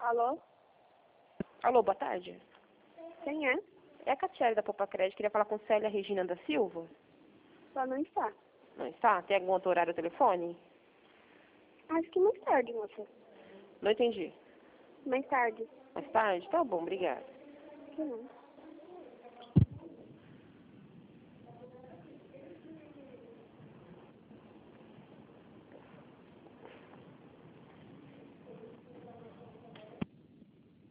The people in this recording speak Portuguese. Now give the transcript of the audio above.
Alô? Alô, boa tarde. Quem é? É a Catiele da Poupa Crédito. Queria falar com Célia Regina da Silva. Só não está. Não está? Tem algum outro horário no telefone? Acho que mais tarde, moça. Não entendi. Mais tarde. Mais tarde? Tá bom, obrigada. Que não.